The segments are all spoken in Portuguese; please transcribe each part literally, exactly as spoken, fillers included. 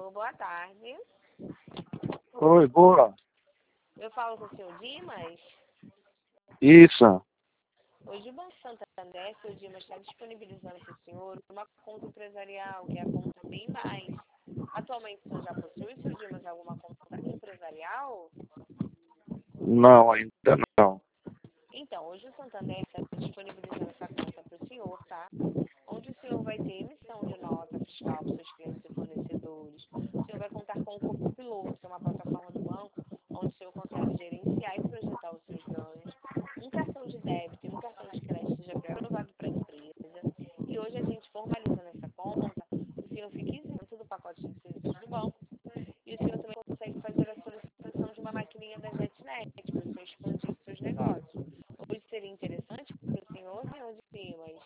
senhor, boa tarde. Oi, boa. Eu falo com o senhor Dimas. Isso. Hoje o Banco Santander, senhor Dimas, está disponibilizando para o senhor uma conta empresarial, que é a conta Bem Mais. Atualmente o senhor já possui, senhor Dimas, alguma conta empresarial? Não, ainda não. Então, hoje o Santander está disponibilizando essa conta para o senhor, tá? Onde o senhor vai ter emissão de nota fiscal para seus clientes e fornecedores. O senhor vai contar com o Copiloto, que é uma plataforma do banco, onde o senhor consegue gerenciar e projetar os seus ganhos. Um cartão de débito e um cartão de crédito já pré-aprovado para a empresa. E hoje a gente formalizando essa conta, o senhor fica isento do pacote de serviços do banco. E o senhor também consegue fazer a solicitação de uma maquininha da JetNet para o senhor expandir os seus negócios. Hoje seria interessante para o senhor, senhor Dimas?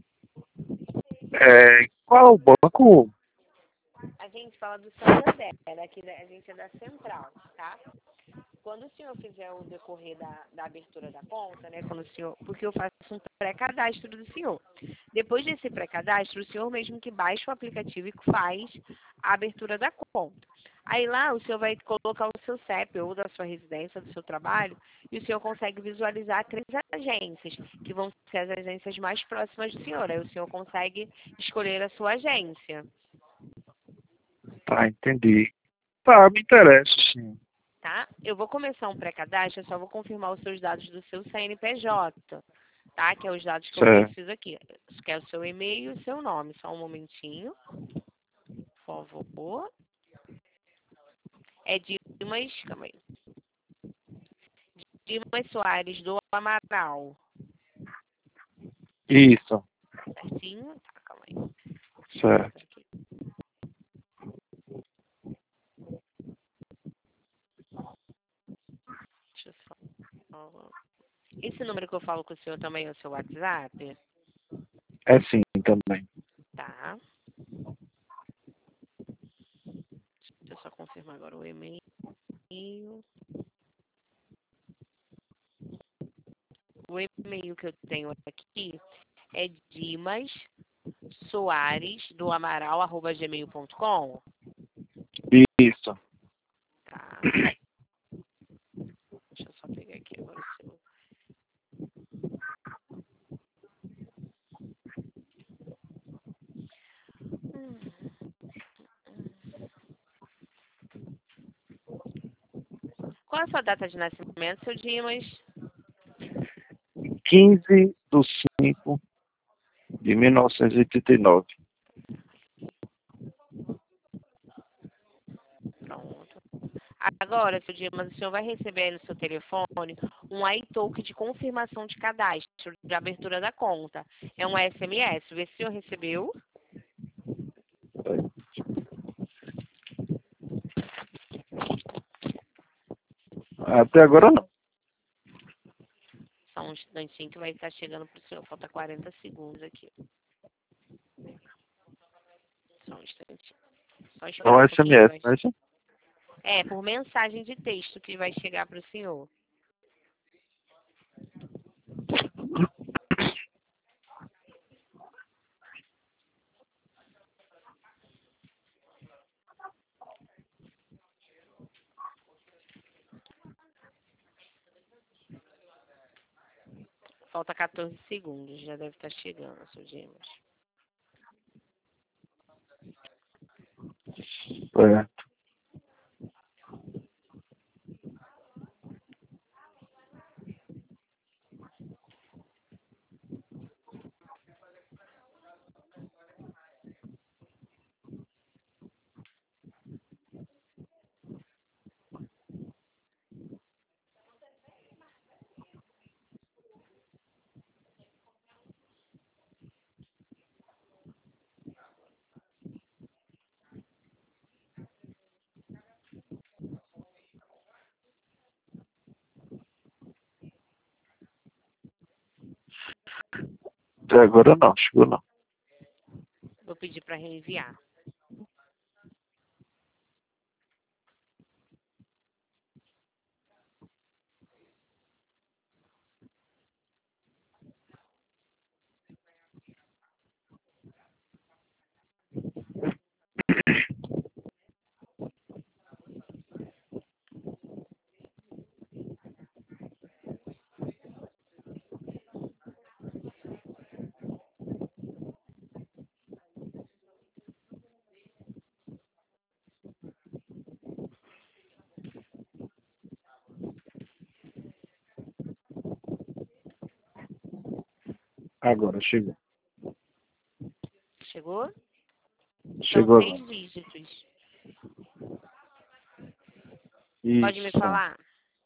É, qual é o banco? A gente fala do Santander, aqui da, a gente é da Central, tá? Quando o senhor fizer o decorrer da, da abertura da conta, né? Quando o senhor, porque eu faço um pré-cadastro do senhor. Depois desse pré-cadastro, o senhor mesmo que baixa o aplicativo e faz a abertura da conta. Aí lá o senhor vai colocar o seu C E P ou da sua residência, do seu trabalho, e o senhor consegue visualizar três agências, que vão ser as agências mais próximas do senhor. Aí o senhor consegue escolher a sua agência. Tá, entendi. Tá, me interessa, sim. Tá? Eu vou começar um pré-cadastro, eu só vou confirmar os seus dados do seu C N P J, tá? Que é os dados que eu Certo. preciso aqui. Que é o seu e-mail e o seu nome. Só um momentinho, por favor. É Dimas, calma aí. Dimas Soares do Amaral. Isso, Certinho? Tá, calma aí. certo. Deixa eu só... Esse número que eu falo com o senhor também é o seu WhatsApp? É sim, também. Tá. Deixa eu só confirmar agora o e-mail. O e-mail que eu tenho aqui é Dimas Soares do Amaral, arroba gmail ponto com. Isso. Tá. Deixa eu só pegar aqui agora o seu. Hum. Qual é a sua data de nascimento, seu Dimas? quinze de cinco de mil novecentos e oitenta e nove. Pronto. Agora, seu Dimas, o senhor vai receber aí no seu telefone um iTalk de confirmação de cadastro, de abertura da conta. É um S M S. Vê se o senhor recebeu. Até agora não. Só um instantinho que vai estar chegando para o senhor. Falta quarenta segundos aqui. Só um instantinho. Só É esperar um um pouquinho. S M S, Vai... não é isso? É, por mensagem de texto que vai chegar para o senhor. Falta quatorze segundos. Já deve estar chegando, seu Dimas. É. Até agora não, chegou não. Vou pedir para reenviar. Agora, chegou. Chegou? Chegou São agora. seis dígitos. Isso. Pode me falar?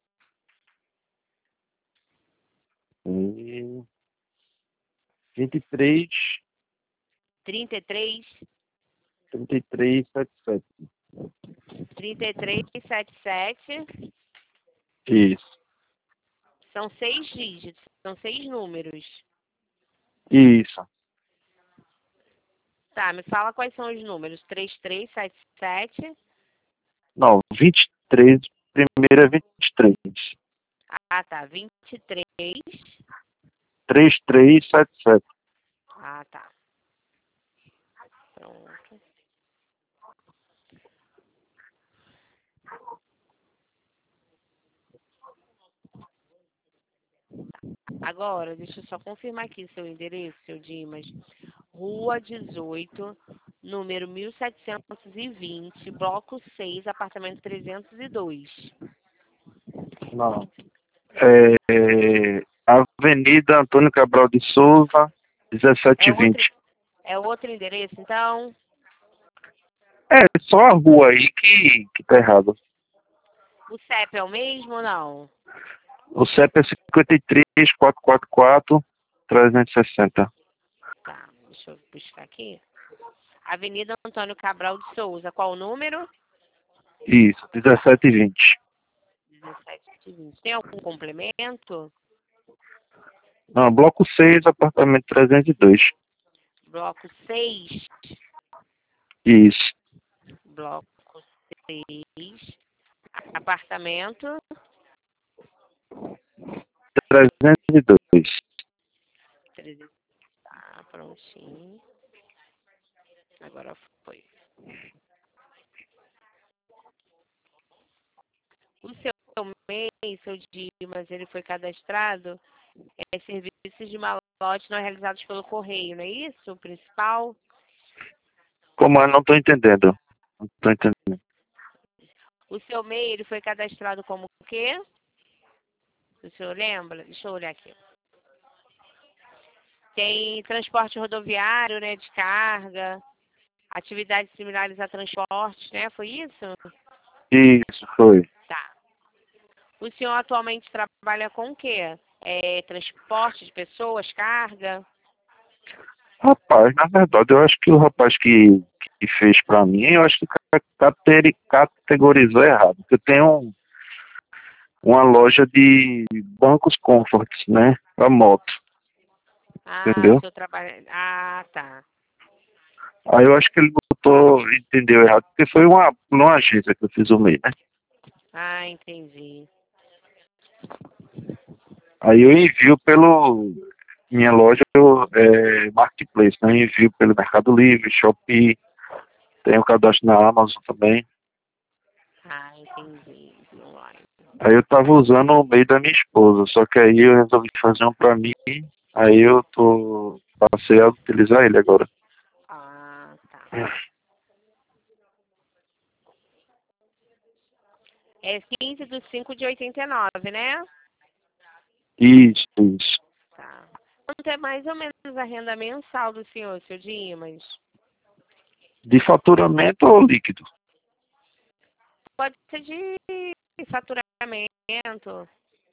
E... vinte e três, trinta e três, trinta e três, setenta e sete. trinta e três, setenta e sete. Isso. São seis dígitos, são seis números. Isso. Tá, me fala quais são os números. trinta e três, setenta e sete. Não, vinte e três, primeiro é vinte e três. Ah, tá. vinte e três. trinta e três, setenta e sete. Ah, tá. Pronto. Agora, deixa eu só confirmar aqui seu endereço, seu Dimas. Rua dezoito, número mil setecentos e vinte, bloco seis, apartamento trezentos e dois. Não. É, é, Avenida Antônio Cabral de Souza, É outro, dezessete vinte. é outro endereço, então? É, só a rua aí que, que tá errado. O C E P é o mesmo ou não? O C E P é cinquenta e três, quatrocentos e quarenta e quatro, trezentos e sessenta. Tá, deixa eu buscar aqui. Avenida Antônio Cabral de Souza, qual o número? Isso, dezessete e vinte. dezessete e vinte. Tem algum complemento? Não, bloco seis, apartamento trezentos e dois. Bloco seis. Isso, Bloco seis. Apartamento. trezentos e dois. trezentos. Tá, prontinho. Agora foi. O seu M E I, seu Dimas, ele foi cadastrado é serviços de malote não realizados pelo correio, não é isso? O principal? Como eu não estou entendendo? Não estou entendendo. O seu M E I, ele foi cadastrado como o quê? O senhor lembra? Deixa eu olhar aqui. Tem transporte rodoviário, né, de carga, atividades similares a transporte, né? Foi isso? Isso, foi. Tá. O senhor atualmente trabalha com o quê? É, transporte de pessoas, carga? Rapaz, na verdade, eu acho que o rapaz que, que fez pra mim, eu acho que ca- cateri- categorizou errado. Porque eu tenho um- uma loja de bancos Comforts, né? Pra moto, Ah, o entendeu? senhor trabalha. Ah, tá. Aí eu acho que ele botou, entendeu errado, porque foi uma, uma agência que eu fiz o meio, né? Ah, entendi. Aí eu envio pelo. Minha loja eu, é Marketplace, né? Eu envio pelo Mercado Livre, Shopee, tenho cadastro na Amazon também. Ah, entendi. Online. Aí eu tava usando o meio da minha esposa, só que aí eu resolvi fazer um pra mim, aí eu tô. Passei a utilizar ele agora. Ah, tá. É quinze de cinco de oitenta e nove, né? Isso, isso. Tá. Quanto é mais ou menos a renda mensal do senhor, seu Dimas? De faturamento ou líquido? Pode ser de faturamento.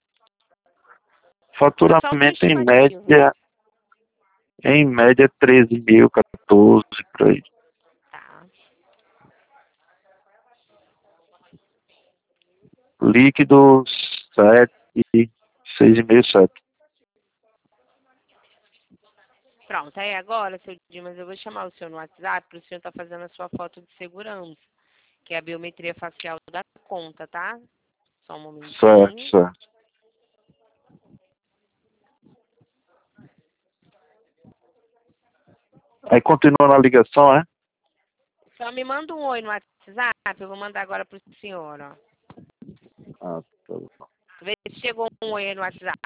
É só uma Faturamento em estimativa. média, em média treze mil, quatorze, por aí. Tá. Líquido sete, seis e meio, sete. Pronto, aí agora, seu Dimas, eu vou chamar o senhor no WhatsApp para o senhor estar fazendo a sua foto de segurança, que é a biometria facial da conta, tá? Só um Certo, momentinho. certo. Aí continua na ligação, é? Só me manda um oi no WhatsApp, eu vou mandar agora pro senhor, ó. Ah, tá bom. Vê se chegou um oi aí no WhatsApp.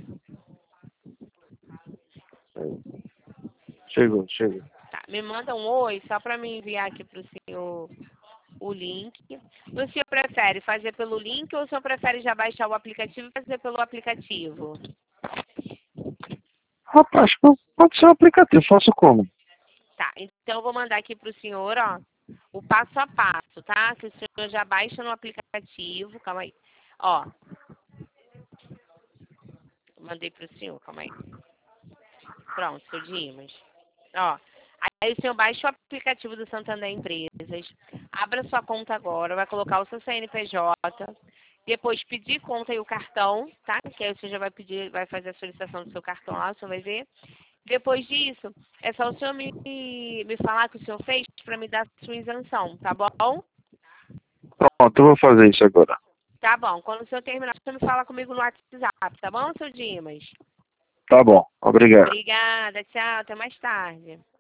Chegou, chegou. Tá, me manda um oi só para me enviar aqui pro senhor o link. O senhor prefere fazer pelo link ou o senhor prefere já baixar o aplicativo e fazer pelo aplicativo? Rapaz, pode ser um aplicativo, faço como? Tá, então eu vou mandar aqui pro senhor, ó, o passo a passo, tá? Que o senhor já baixa no aplicativo, calma aí. Ó, mandei pro senhor, calma aí. Pronto, seu Dimas. Ó, aí o senhor baixa o aplicativo do Santander Empresas, abra sua conta agora, vai colocar o seu C N P J, depois pedir conta e o cartão, tá? Que aí o senhor já vai pedir, vai fazer a solicitação do seu cartão lá, o senhor vai ver. Depois disso, é só o senhor me, me falar o que o senhor fez para me dar a sua isenção, tá bom? Pronto, eu vou fazer isso agora. Tá bom. Quando o senhor terminar, o senhor me fala comigo no WhatsApp, tá bom, seu Dimas? Tá bom, obrigado. Obrigada, tchau, até mais tarde.